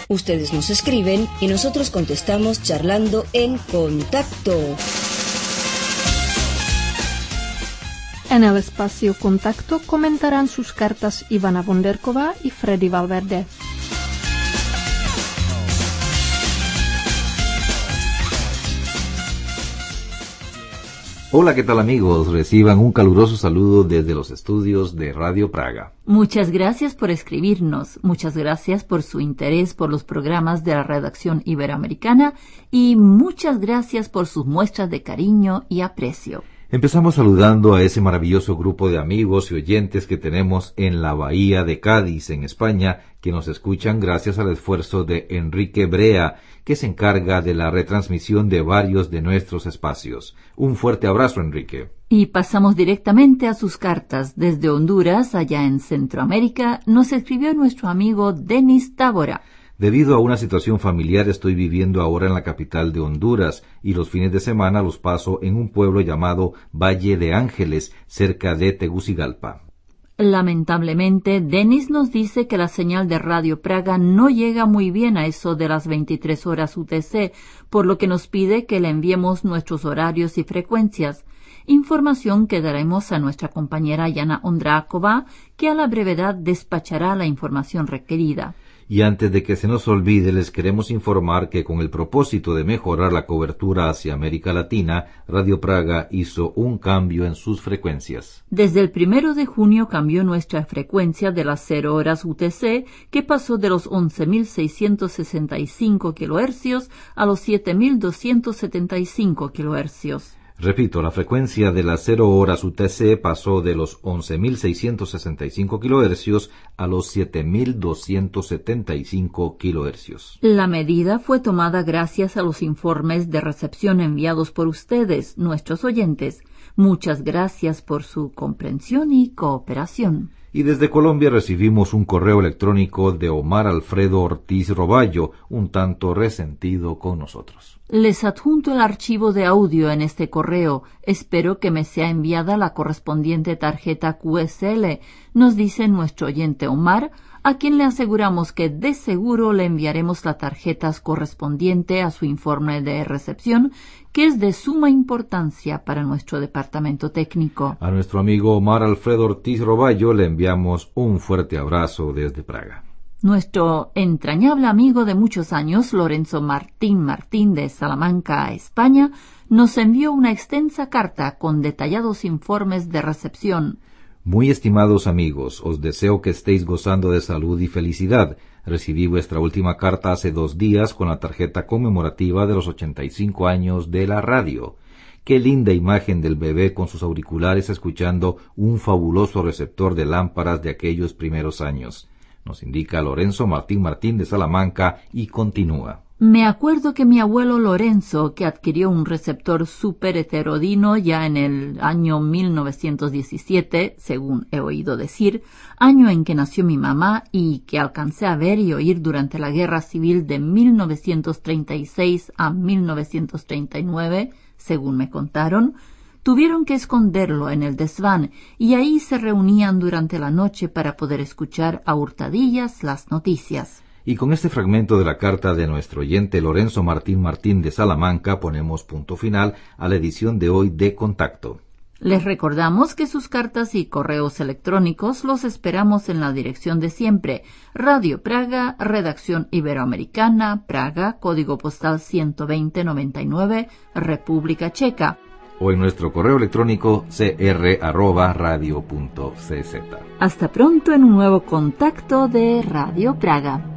Ustedes nos escriben y nosotros contestamos charlando en Contacto. En el espacio Contacto comentarán sus cartas Ivana Bonderkova y Freddy Valverde. Hola, ¿qué tal amigos? Reciban un caluroso saludo desde los estudios de Radio Praga. Muchas gracias por escribirnos, muchas gracias por su interés por los programas de la redacción iberoamericana y muchas gracias por sus muestras de cariño y aprecio. Empezamos saludando a ese maravilloso grupo de amigos y oyentes que tenemos en la Bahía de Cádiz, en España, que nos escuchan gracias al esfuerzo de Enrique Brea, que se encarga de la retransmisión de varios de nuestros espacios. Un fuerte abrazo, Enrique. Y pasamos directamente a sus cartas. Desde Honduras, allá en Centroamérica, nos escribió nuestro amigo Denis Tábora. Debido a una situación familiar estoy viviendo ahora en la capital de Honduras y los fines de semana los paso en un pueblo llamado Valle de Ángeles, cerca de Tegucigalpa. Lamentablemente, Denis nos dice que la señal de Radio Praga no llega muy bien a eso de las 23 horas UTC, por lo que nos pide que le enviemos nuestros horarios y frecuencias. Información que daremos a nuestra compañera Yana Ondrákova, que a la brevedad despachará la información requerida. Y antes de que se nos olvide, les queremos informar que con el propósito de mejorar la cobertura hacia América Latina, Radio Praga hizo un cambio en sus frecuencias. Desde el 1 de junio cambió nuestra frecuencia de las 0 horas UTC, que pasó de los 11.665 kHz a los 7.275 kHz. Repito, la frecuencia de las 0 horas UTC pasó de los 11.665 kHz a los 7.275 kHz. La medida fue tomada gracias a los informes de recepción enviados por ustedes, nuestros oyentes. Muchas gracias por su comprensión y cooperación. Y desde Colombia recibimos un correo electrónico de Omar Alfredo Ortiz Roballo, un tanto resentido con nosotros. Les adjunto el archivo de audio en este correo. Espero que me sea enviada la correspondiente tarjeta QSL, nos dice nuestro oyente Omar, a quien le aseguramos que de seguro le enviaremos la tarjeta correspondiente a su informe de recepción, que es de suma importancia para nuestro departamento técnico. A nuestro amigo Omar Alfredo Ortiz Roballo le enviamos un fuerte abrazo desde Praga. Nuestro entrañable amigo de muchos años, Lorenzo Martín de Salamanca, España, nos envió una extensa carta con detallados informes de recepción. Muy estimados amigos, os deseo que estéis gozando de salud y felicidad. Recibí vuestra última carta hace 2 días con la tarjeta conmemorativa de los 85 años de la radio. Qué linda imagen del bebé con sus auriculares escuchando un fabuloso receptor de lámparas de aquellos primeros años. Nos indica Lorenzo Martín de Salamanca y continúa. Me acuerdo que mi abuelo Lorenzo, que adquirió un receptor súper heterodino ya en el año 1917, según he oído decir, año en que nació mi mamá y que alcancé a ver y oír durante la Guerra Civil de 1936 a 1939, según me contaron, tuvieron que esconderlo en el desván y ahí se reunían durante la noche para poder escuchar a hurtadillas las noticias. Y con este fragmento de la carta de nuestro oyente Lorenzo Martín de Salamanca ponemos punto final a la edición de hoy de Contacto. Les recordamos que sus cartas y correos electrónicos los esperamos en la dirección de siempre. Radio Praga, Redacción Iberoamericana, Praga, Código Postal 12099, República Checa. O en nuestro correo electrónico cr@radio.cz. Hasta pronto en un nuevo Contacto de Radio Praga.